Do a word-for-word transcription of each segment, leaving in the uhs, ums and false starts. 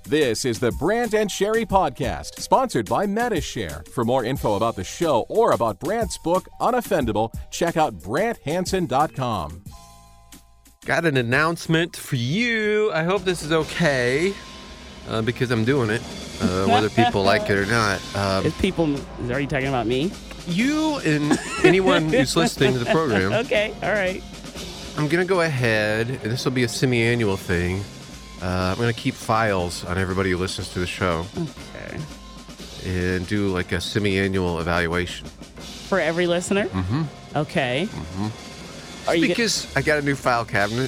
This is the Brant and Sherry Podcast, sponsored by Metashare. For more info about the show or about Brant's book, Unoffendable, check out brant hansen dot com. Got an announcement for you. I hope this is okay, uh, because I'm doing it, uh, whether people like it or not. Um, Is people, are you talking about me? you and anyone who's listening to the program. Okay, all right. I'm going to go ahead, and this will be a semi-annual thing. Uh, I'm going to keep files on everybody who listens to the show. Okay. And do like a semi-annual evaluation. For every listener? Mm-hmm. Okay. Mm-hmm. Are you because I got a new file cabinet.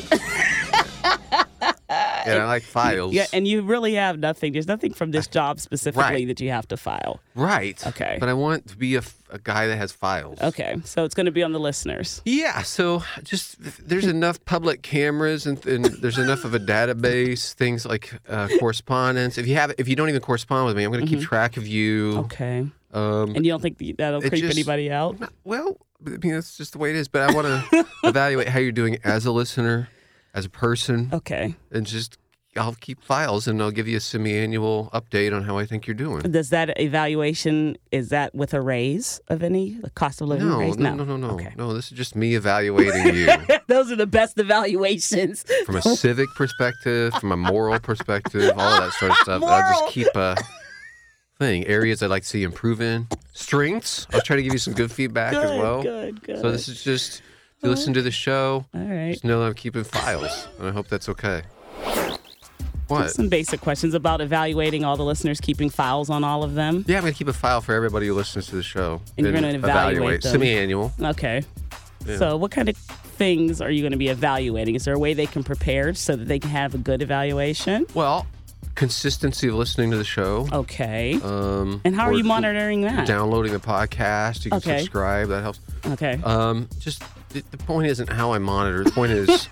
And I like files. Yeah, and you really have nothing. There's nothing from this job specifically Right. that you have to file. Right. Okay. But I want to be a, f- a guy that has files. Okay, so it's going to be on the listeners. Yeah, so just there's enough public cameras and, and there's enough of a database, things like uh, correspondence. If you have, if you don't even correspond with me, I'm going to keep track of you. Okay. Um, And you don't think that'll it creep just- anybody out? well, I mean that's just the way it is. But I want to evaluate how you're doing as a listener, as a person, Okay. and just I'll keep files and I'll give you a semi-annual update on how I think you're doing. Does that evaluation, is that with a raise of any, the cost of living No, raise? no, no, no, no, Okay. no. This is just me evaluating you. Those are the best evaluations. From a civic perspective, from a moral perspective, all of that sort of stuff. I'll Moral. just keep a thing. Areas I'd like to see improve in. Strengths, I'll try to give you some good feedback Good, as well. good, good. So this is just, if you listen to the show, All right. just know that I'm keeping files, and I hope that's okay. What? Some basic questions about evaluating all the listeners, keeping files on all of them. Yeah, I'm going to keep a file for everybody who listens to the show. And you're gonna evaluate them. Semi-annual. Okay. Yeah. So what kind of things are you going to be evaluating? Is there a way they can prepare so that they can have a good evaluation? Well, consistency of listening to the show. Okay. Um, And how are or you if you're monitoring that? Downloading the podcast. You can Okay. subscribe. That helps. Okay. Um, just the, the point isn't how I monitor. The point is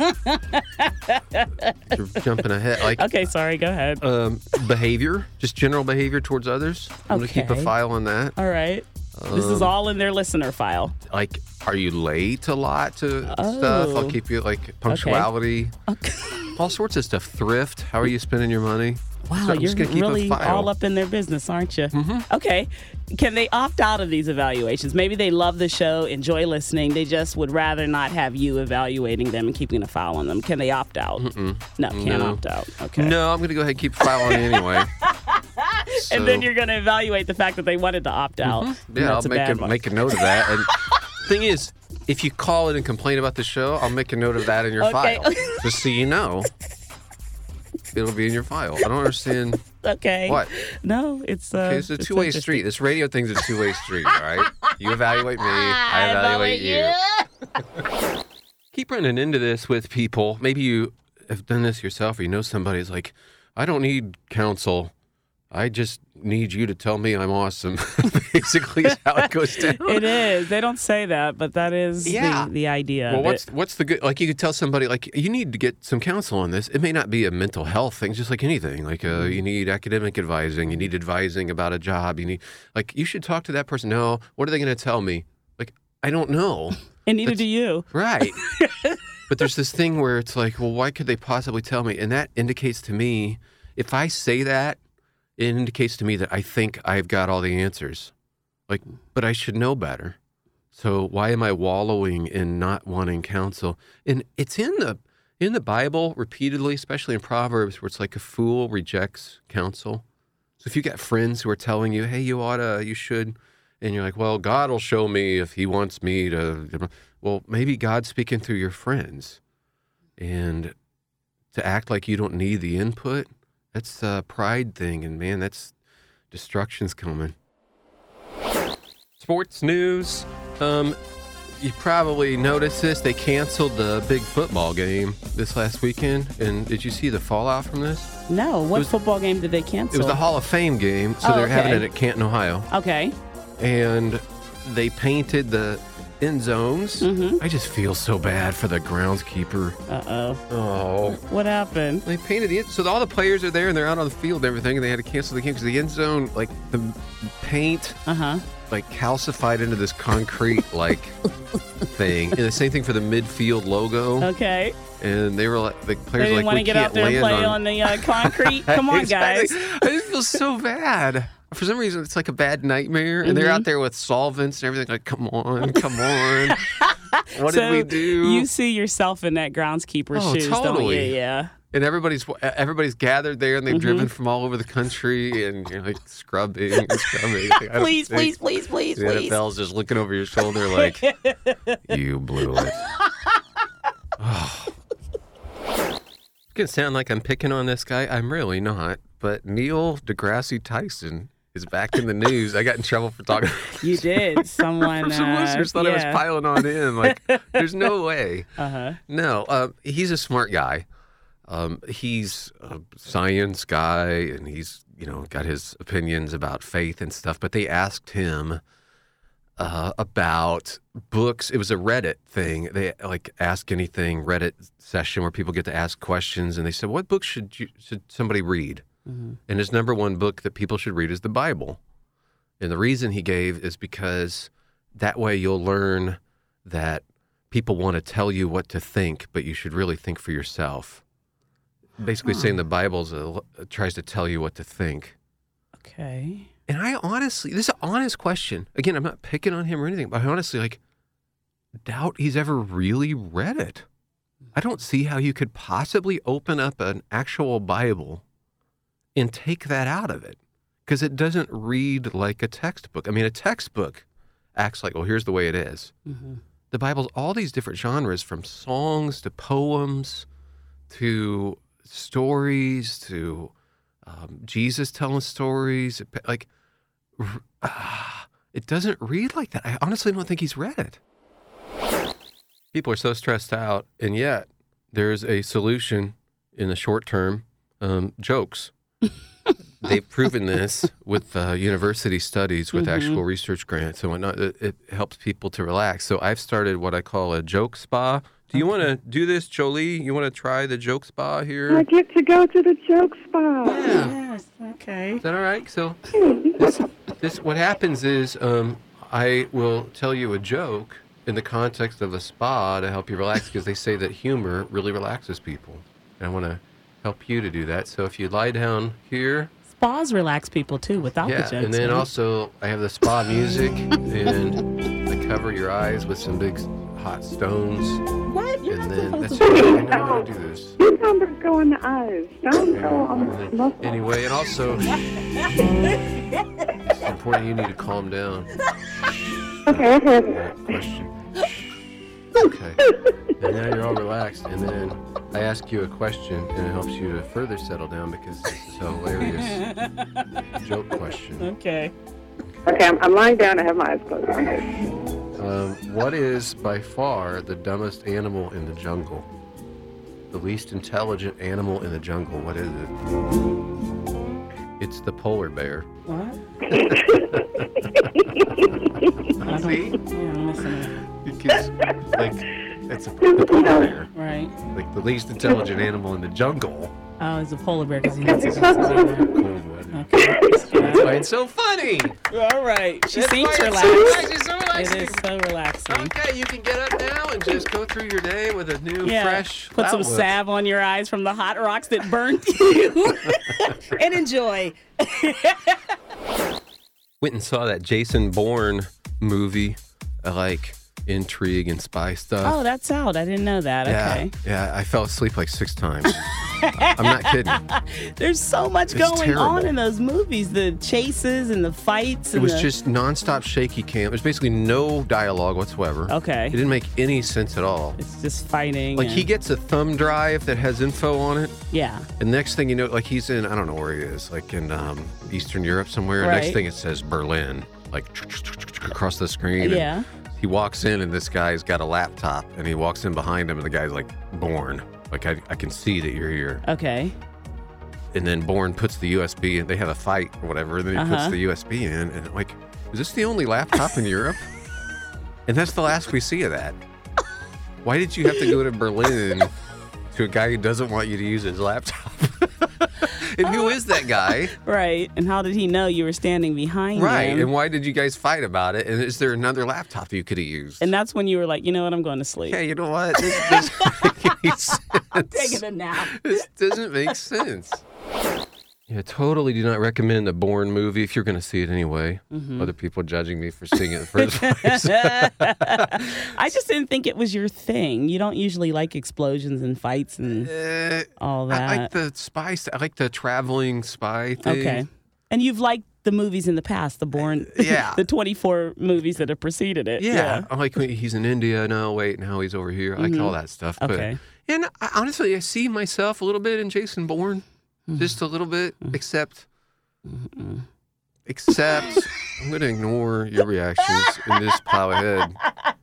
you're jumping ahead. Like Okay, sorry, go ahead. um, behavior, just general behavior towards others. I'm gonna keep a Okay. file on that. All right. This is Um, all in their listener file. Like, are you late a lot to stuff? I'll Oh. keep you like punctuality, Okay. all sorts of stuff. Thrift. How are you spending your money? Wow, So I'm you're just gonna keep really a file. all up in their business, aren't you? Mm-hmm. Okay. Can they opt out of these evaluations? Maybe they love the show, enjoy listening. They just would rather not have you evaluating them and keeping a file on them. Can they opt out? Mm-mm. No, can't No. opt out. Okay. No, I'm gonna go ahead and keep a file on you anyway. And then So- you're going to evaluate the fact that they wanted to opt out. And Yeah, I'll that's a make a, bad one. make a note of that. And thing is, if you call it and complain about the show, I'll make a note of that in your Okay. file, just so you know. It'll be in your file. I don't understand. Okay. What? No, it's uh, Okay, it's a it's two-way interesting. street. This radio thing's a two-way street, all right? You evaluate me, I evaluate you. Keep running into this with people. Maybe you have done this yourself, or you know somebody who's like, I don't need counsel. I just need you to tell me I'm awesome. Basically, is how it goes down. It is. They don't say that, but that is Yeah. the, the idea. Well, of what's it. what's the good? Like, you could tell somebody, like, you need to get some counsel on this. It may not be a mental health thing, just like anything. Like, uh, you need academic advising. You need advising about a job. You need, like, you should talk to that person. No, what are they going to tell me? Like, I don't know. And neither That's- do you. Right. But there's this thing where it's like, well, why could they possibly tell me? And that indicates to me, if I say that, it indicates to me that I think I've got all the answers. Like, but I should know better. So why am I wallowing in not wanting counsel? And it's in the in the Bible repeatedly, especially in Proverbs, where it's like a fool rejects counsel. So if you got friends who are telling you, hey, you oughta, you should, and you're like, well, God will show me if he wants me to. Well, maybe God's speaking through your friends. And to act like you don't need the input, that's a pride thing. And man, that's destruction's coming. Sports news. Um, you probably noticed this. They canceled the big football game this last weekend. And did you see the fallout from this? No. What was- football game did they cancel? It was the Hall of Fame game. So Oh, they're having it okay. at Canton, Ohio. Okay. And they painted the end zones. Mm-hmm. I just feel so bad for the groundskeeper. Uh-oh. Oh. What happened? They painted the end, so all the players are there and they're out on the field and everything, and they had to cancel the game because the end zone, like the paint, Uh-huh. like calcified into this concrete like thing. And the same thing for the midfield logo. Okay. And they were like, the They players didn't were like, want we to get can't out there and land play on, on the uh, concrete. Come on, Exactly. guys. I just feel so bad. For some reason, it's like a bad nightmare, and Mm-hmm. they're out there with solvents and everything. Like, come on, come on. What so did we do? You see yourself in that groundskeeper Oh, shoes, don't you? totally. Yeah. And everybody's everybody's gathered there, and they've Mm-hmm. driven from all over the country, and you're like scrubbing and scrubbing. Like, I don't Please, think- please, please, please, The please. N F L's just looking over your shoulder like, you blew it. Oh. It's going to sound like I'm picking on this guy. I'm really not. But Neil deGrasse Tyson is back in the news. I got in trouble for talking. You did. Someone. Some uh, listeners thought I was yeah. piling on him. Like, there's no way. Uh-huh. No, um, he's a smart guy. Um, he's a science guy, and he's, you know, got his opinions about faith and stuff. But they asked him uh, about books. It was a Reddit thing. They like Ask Anything Reddit session where people get to ask questions, and they said, "What book should you should somebody read?" Mm-hmm. And his number one book that people should read is the Bible. And the reason he gave is because that way you'll learn that people want to tell you what to think, but you should really think for yourself. Basically Huh. saying the Bible uh, tries to tell you what to think. Okay. And I honestly, this is an honest question. Again, I'm not picking on him or anything, but I honestly like doubt he's ever really read it. I don't see how you could possibly open up an actual Bible and take that out of it, because it doesn't read like a textbook. I mean, a textbook acts like, well, here's the way it is. Mm-hmm. The Bible's all these different genres, from songs to poems to stories to um, Jesus telling stories. Like, uh, it doesn't read like that. I honestly don't think he's read it. People are so stressed out, and yet there's a solution in the short term. Um, jokes. They've proven this with uh, university studies, with Mm-hmm. actual research grants and whatnot. It, it helps people to relax. So I've started what I call a joke spa. Do you want to do this, Jolie? You want to try the joke spa here? I get to go to the joke spa. Yeah. Yes. Okay. Is that all right? So this, this what happens is um, I will tell you a joke in the context of a spa to help you relax, because they say that humor really relaxes people. And I want to help you to do that. So if you lie down here. Spas relax people too without Yeah, the jokes. and then right? also I have the spa music, and I cover your eyes with some big hot stones. What? You're And not then supposed that's to I do know how to do this. You numbers go in the eyes. Don't go on And the then- muscle. Anyway, and also it's important you need to calm down. Okay, okay. That question. Okay. And now you're all relaxed, and then I ask you a question, and it helps you to further settle down, because it's a hilarious joke question. Okay. Okay, I'm, I'm lying down. I have my eyes closed. Okay. Um, what is by far the dumbest animal in the jungle? The least intelligent animal in the jungle. What is it? It's the polar bear. What? See? Yeah, I'm listening. Because, like, it's a, the polar bear. Right. Like, the least intelligent animal in the jungle. Oh, it's a polar bear because he has his eyes. Cold-blooded. Okay. That's why it's so funny. All right. She That's seems why it's so relaxed. relaxing, so relaxing. It is so relaxing. Okay, you can get up now and just go through your day with a new, Yeah. fresh Put some outlook. salve on your eyes from the hot rocks that burnt you, and enjoy. Went and saw that Jason Bourne movie. I like intrigue and spy stuff. Oh, that's out. I didn't know that. yeah, Okay. yeah. I fell asleep like six times. I'm not kidding. There's so much It's going terrible. on in those movies. The chases and the fights. It And was the... just nonstop shaky cam. There's basically no dialogue whatsoever. Okay. It didn't make any sense at all. It's just fighting. Like, and... he gets a thumb drive that has info on it. Yeah. And next thing you know, like, he's in, I don't know where he is, like in um, Eastern Europe somewhere. And Next Right. thing it says Berlin, like across the screen. Yeah. And he walks in, and this guy's got a laptop, and he walks in behind him, and the guy's like, Bourne. Like, I, I can see that you're here. Okay. And then Bourne puts the U S B in. They have a fight or whatever. And then he puts Uh-huh. the U S B in. And like, is this the only laptop in Europe? And that's the last we see of that. Why did you have to go to Berlin to a guy who doesn't want you to use his laptop? And who is that guy? Right. And how did he know you were standing behind Right. him? And why did you guys fight about it? And is there another laptop you could have used? And that's when you were like, you know what, I'm going to sleep. Hey, you know what? This doesn't make any sense. I'm taking a nap. This doesn't make sense. Yeah, totally do not recommend a Bourne movie if you're going to see it anyway. Mm-hmm. Other people judging me for seeing it in the first place. I just didn't think it was your thing. You don't usually like explosions and fights and uh, all that. I like the spy. I like the traveling spy thing. Okay. And you've liked the movies in the past, the Bourne, yeah. the twenty-four movies that have preceded it. Yeah. yeah. I like when he's in India. No, wait, now he's over here. I like Mm-hmm. all that stuff. Okay. But, and I, honestly, I see myself a little bit in Jason Bourne. Mm-hmm. Just a little bit, mm-hmm. except... Mm-mm. Except, I'm going to ignore your reactions and just plow ahead.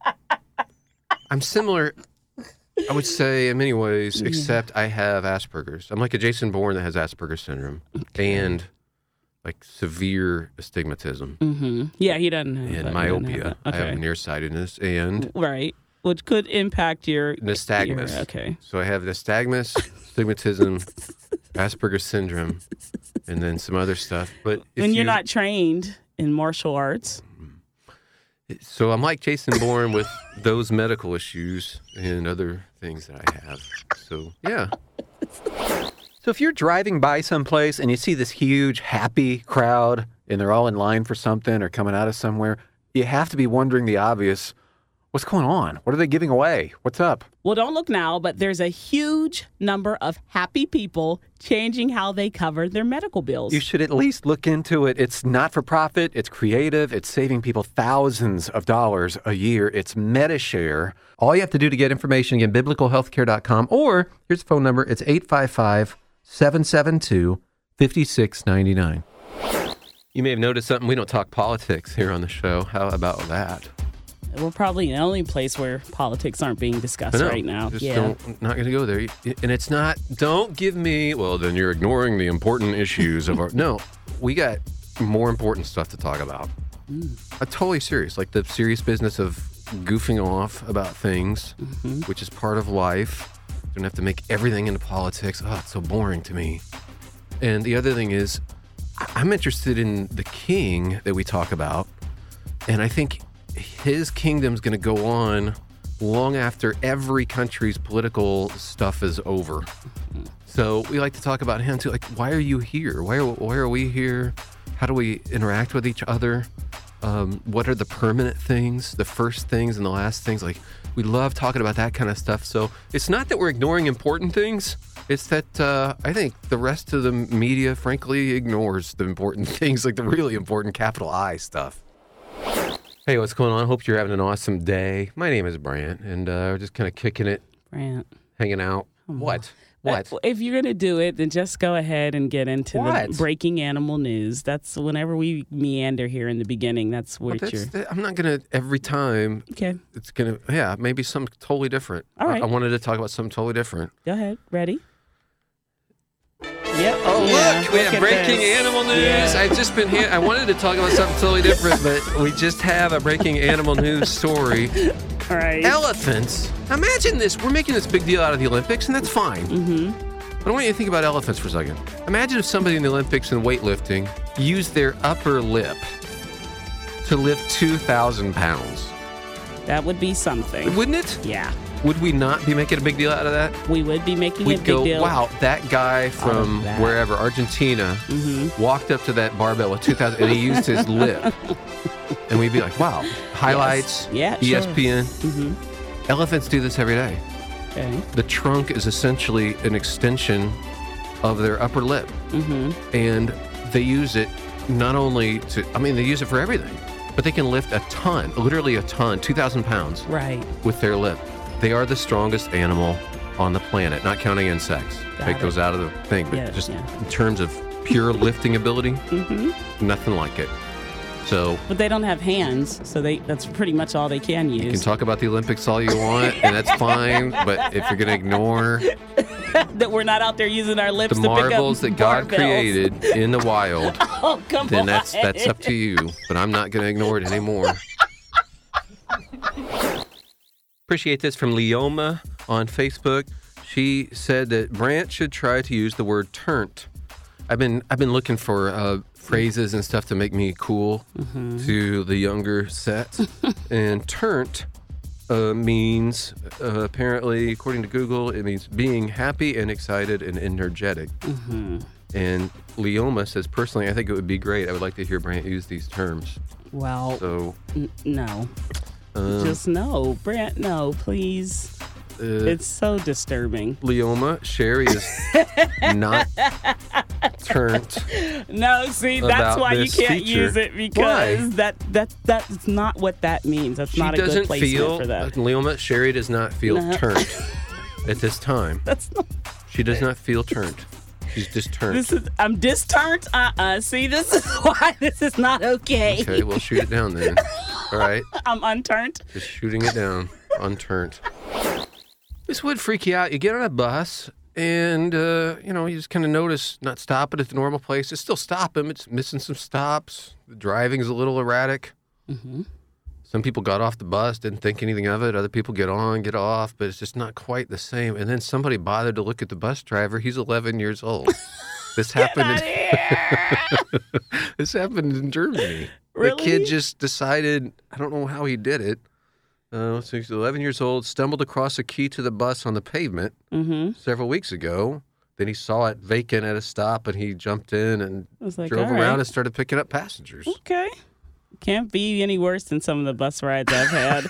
I'm similar, I would say, in many ways, except I have Asperger's. I'm like a Jason Bourne that has Asperger's syndrome okay. and like severe astigmatism. Mm-hmm. Yeah, he doesn't have and that. myopia. Okay. I have nearsightedness and right, which could impact your nystagmus. Your, okay, so I have nystagmus, astigmatism, Asperger's syndrome, and then some other stuff. But if when you're you, not trained in martial arts. So I'm like Jason Bourne with those medical issues and other things that I have. So, yeah. So if you're driving by someplace and you see this huge, happy crowd and they're all in line for something or coming out of somewhere, you have to be wondering the obvious. What's going on? What are they giving away? What's up? Well, don't look now, but there's a huge number of happy people changing how they cover their medical bills. You should at least look into it. It's not for profit. It's creative. It's saving people thousands of dollars a year. It's Medi-Share. All you have to do to get information, again, biblical healthcare dot com, or here's the phone number. It's eight five five, seven seven two, five six nine nine. You may have noticed something. We don't talk politics here on the show. How about that? We're probably the only place where politics aren't being discussed know, right now. Just yeah. don't, not going to go there. And it's not, don't give me, well, then you're ignoring the important issues of our, no, we got more important stuff to talk about. Mm. I'm totally serious. Like the serious business of goofing off about things, mm-hmm. which is part of life. Don't have to make everything into politics. Oh, it's so boring to me. And the other thing is, I'm interested in the king that we talk about. And I think his kingdom's going to go on long after every country's political stuff is over. So we like to talk about him too. Like, why are you here? Why are, why are we here? How do we interact with each other? Um, what are the permanent things, the first things and the last things? Like, we love talking about that kind of stuff. So it's not that we're ignoring important things. It's that uh, I think the rest of the media, frankly, ignores the important things, like the really important capital I stuff. Hey, what's going on? Hope you're having an awesome day. My name is Brant, and uh, we're just kind of kicking it, Brant, hanging out. What? What? Uh, if you're going to do it, then just go ahead and get into what? the breaking animal news. That's whenever we meander here in the beginning. That's where well, you're. That, I'm not going to every time. Okay. It's going to, yeah, maybe something totally different. All right. I, I wanted to talk about something totally different. Go ahead. Ready? Yep. Oh, yeah. look, we look have breaking this. animal news. Yeah. I've just been here. I wanted to talk about something totally different, but we just have a breaking animal news story. All right. Elephants. Imagine this. We're making this big deal out of the Olympics, and that's fine. Mm-hmm. But I want you to think about elephants for a second. Imagine if somebody in the Olympics in weightlifting used their upper lip to lift two thousand pounds. That would be something. Wouldn't it? Yeah. Would we not be making a big deal out of that? We would be making We'd a big go, deal. wow, that guy from that. wherever, Argentina, Mm-hmm. walked up to that barbell with two thousand, and he used his lip. And we'd be like, wow, highlights, Yes. E Yeah, S P N. sure. Mm-hmm. Elephants do this every day. Okay. The trunk is essentially an extension of their upper lip. Mm-hmm. And they use it not only to, I mean, they use it for everything, but they can lift a ton, literally a ton, two thousand pounds Right. with their lip. They are the strongest animal on the planet, not counting insects. Got Take it. those out of the thing, but Yeah, just yeah. in terms of pure lifting ability, Mm-hmm. nothing like it. So But they don't have hands, so they that's pretty much all they can use. you can talk about the Olympics all you want, and that's fine, but if you're going to ignore that we're not out there using our lips the to pick up marvels that God barbells. created in the wild, Oh, come then on. that's that's up to you. But I'm not going to ignore it anymore. Appreciate this from Leoma on Facebook. She said that Brant should try to use the word turnt. I've been I've been looking for uh, phrases and stuff to make me cool mm-hmm. to the younger set. And turnt uh, means, uh, apparently, according to Google, it means being happy and excited and energetic. Mm-hmm. And Leoma says, personally, I think it would be great. I would like to hear Brant use these terms. Well, so n- no. Um, Just no. Brant, no, please. Uh, it's so disturbing. Leoma, Sherry is not turnt. No, see, that's why you can't feature. use it because why? that that that's not what that means. That's she not a good placement feel, for that. Leoma, Sherry does not feel no. turnt at this time. That's not. She does not feel turnt. She's just turned. This is I'm disturnt. Uh-uh. See, this is why this is not okay. Okay, we'll shoot it down then. All right. I'm unturned. Just shooting it down. Unturned. This would freak you out. You get on a bus and, uh, you know, you just kind of notice not stopping at the normal place. It's still stopping. It's missing some stops. The driving's a little erratic. Mm-hmm. Some people got off the bus, didn't think anything of it. Other people get on, get off, but it's just not quite the same. And then somebody bothered to look at the bus driver. He's eleven years old. This happened. In, this happened in Germany. Really? The kid just decided. I don't know how he did it. Uh, so he's eleven years old. Stumbled across a key to the bus on the pavement mm-hmm. several weeks ago. Then he saw it vacant at a stop, and he jumped in and like, drove right. around and started picking up passengers. Okay. Can't be any worse than some of the bus rides I've had.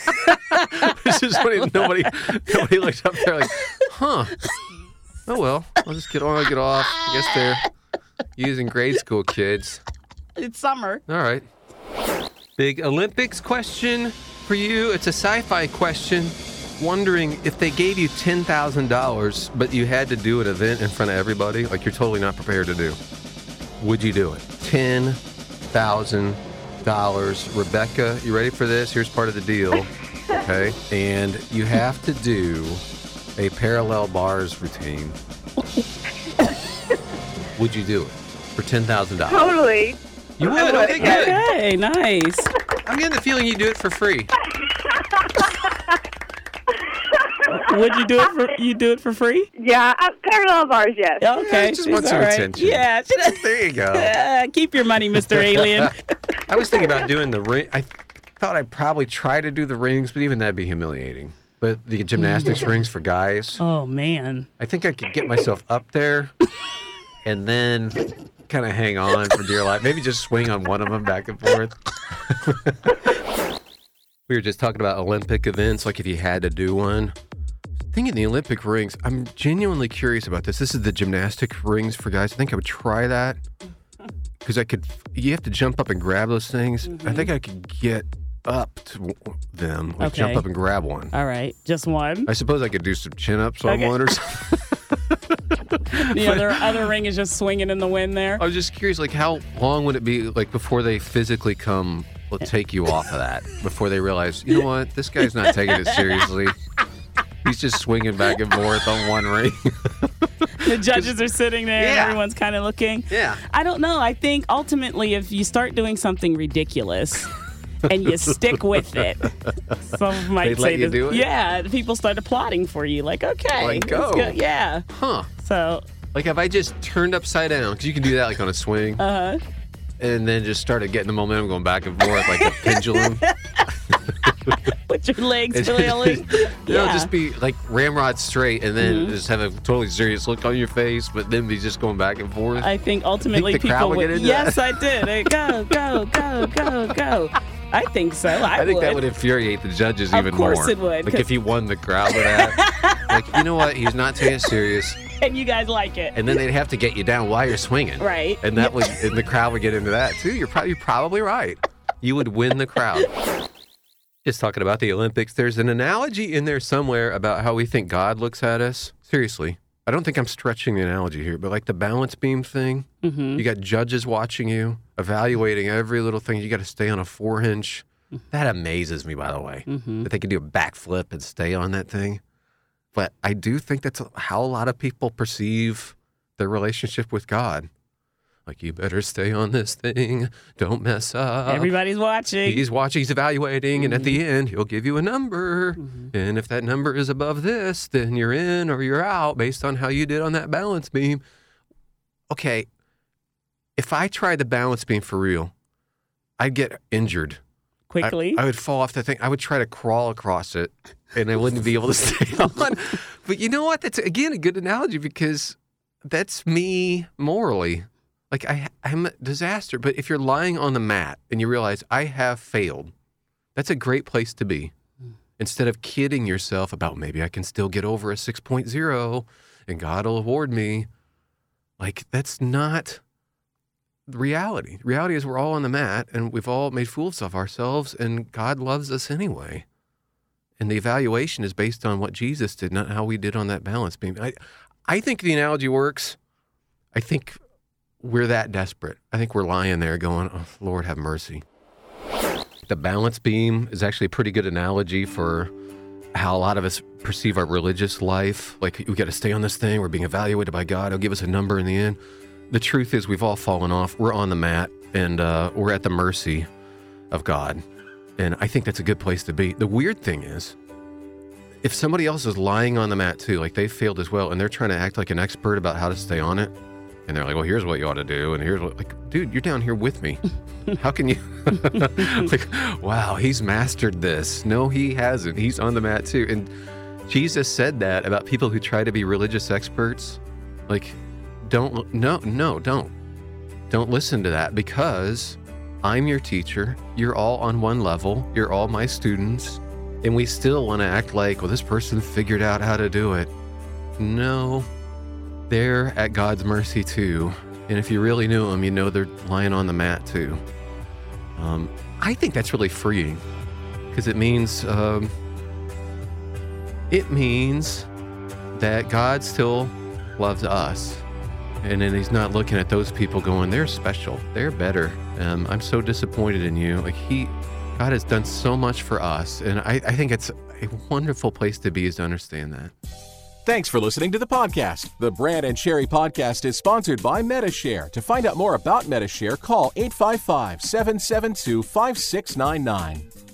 This is funny. Nobody, nobody looked up there like, huh? Oh well, I'll just get on, get off. I guess they're using grade school kids. It's summer. All right. Big Olympics question for you. It's a sci-fi question. Wondering if they gave you ten thousand dollars, but you had to do an event in front of everybody, like you're totally not prepared to do. Would you do it? ten thousand dollars. Rebecca, you ready for this? Here's part of the deal. Okay. And you have to do a parallel bars routine. Would you do it for ten thousand dollars? Totally. You would? Okay, good. Okay, nice. I'm getting the feeling you do it for free. Would you do it for you do it for free? Yeah, uh, parallel bars, yes. Okay, yeah, just want some right. attention. Yeah, there you go. Uh, keep your money, Mister Alien. I was thinking about doing the ring. I thought I'd probably try to do the rings, but even that'd be humiliating. But the gymnastics rings for guys. Oh man. I think I could get myself up there, and then kind of hang on for dear life. Maybe just swing on one of them back and forth. We were just talking about Olympic events, like if you had to do one. Thinking the Olympic rings, I'm genuinely curious about this. This is the gymnastic rings for guys. I think I would try that because I could. You have to jump up and grab those things. Mm-hmm. I think I could get up to them, like okay. jump up and grab one. All right, just one. I suppose I could do some chin ups on okay. one or something. The other other ring is just swinging in the wind there. I was just curious, like how long would it be, like before they physically come, will take you off of that, before they realize, you know what, this guy's not taking it seriously. He's just swinging back and forth on one ring. The judges are sitting there yeah. and everyone's kind of looking. Yeah. I don't know. I think ultimately if you start doing something ridiculous and you stick with it, some might They'd say let you this, do it? yeah, people start applauding for you. Like, okay. Like, let's go. Yeah. Huh. So. Like if I just turned upside down, because you can do that like on a swing. Uh-huh. And then just started getting the momentum going back and forth like a pendulum. With your legs flailing. You know, Yeah. just be like ramrod straight and then Mm-hmm. just have a totally serious look on your face, but then be just going back and forth. I think ultimately Think the crowd people would would. get into Yes, that? I did. Hey, go, go, go, go, go. I think so. I, I think would. that would infuriate the judges Of even more. course it would, Like 'cause- if he won the crowd with that. Like, you know what? He's not taking it serious. And you guys like it. And then they'd have to get you down while you're swinging. Right. And that would, and the crowd would get into that too. You're probably, you're probably right. You would win the crowd. Just talking about the Olympics, there's an analogy in there somewhere about how we think God looks at us. Seriously. I don't think I'm stretching the analogy here, but like the balance beam thing, Mm-hmm. you got judges watching you, evaluating every little thing. You got to stay on a four inch. That amazes me, by the way, Mm-hmm. that they can do a backflip and stay on that thing. But I do think that's how a lot of people perceive their relationship with God. Like, you better stay on this thing. Don't mess up. Everybody's watching. He's watching, he's evaluating, mm-hmm. and at the end, he'll give you a number. Mm-hmm. And if that number is above this, then you're in or you're out based on how you did on that balance beam. Okay, if I tried the balance beam for real, I'd get injured. Quickly? I, I would fall off the thing. I would try to crawl across it, and I wouldn't be able to stay on. But you know what? That's, again, a good analogy because that's me morally. Like, I, I'm a disaster. But if you're lying on the mat and you realize I have failed, that's a great place to be. Instead of kidding yourself about maybe I can still get over a six point oh and God will award me. Like, that's not the reality. The reality is we're all on the mat and we've all made fools of ourselves and God loves us anyway. And the evaluation is based on what Jesus did, not how we did on that balance beam. I, I think the analogy works. I think we're that desperate. I think we're lying there going, oh, Lord, have mercy. The balance beam is actually a pretty good analogy for how a lot of us perceive our religious life. Like, we got to stay on this thing. We're being evaluated by God. He'll give us a number in the end. The truth is we've all fallen off. We're on the mat, and uh, we're at the mercy of God. And I think that's a good place to be. The weird thing is, if somebody else is lying on the mat too, like they failed as well, and they're trying to act like an expert about how to stay on it, and they're like, well, here's what you ought to do, and here's what, like, dude, you're down here with me. How can you, like, wow, he's mastered this. No, he hasn't. He's on the mat too. And Jesus said that about people who try to be religious experts. Like, don't, no, no, don't. Don't listen to that because I'm your teacher. You're all on one level. You're all my students. And we still want to act like, well, this person figured out how to do it. No, they're at God's mercy too. And if you really knew them, you know they're lying on the mat too. Um, I think that's really freeing because it means, um, it means that God still loves us. And then he's not looking at those people going, they're special. They're better. Um, I'm so disappointed in you. Like he, God has done so much for us. And I, I think it's a wonderful place to be is to understand that. Thanks for listening to the podcast. The Brad and Sherry podcast is sponsored by Medi-Share. To find out more about Medi-Share, call eight five five, seven seven two, five six nine nine.